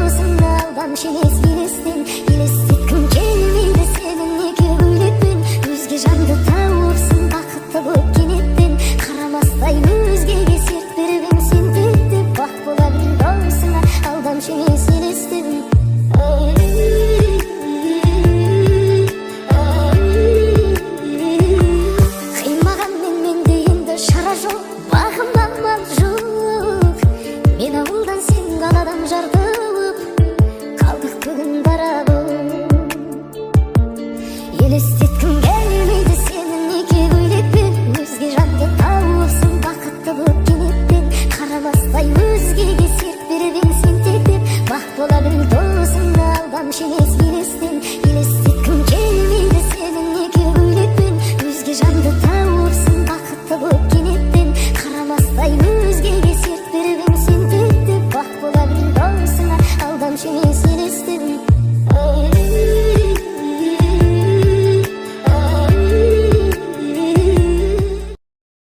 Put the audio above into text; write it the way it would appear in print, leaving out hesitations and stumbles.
болсын алдамшы емес елестен елестеткім келмейді сені неге бөлеппін өзге жанды тауыпсың бақытты болып кенеттен қарамастай өзгеге серт беріп ең сен деп бақ бола біл досыңа алдамшы емес елестен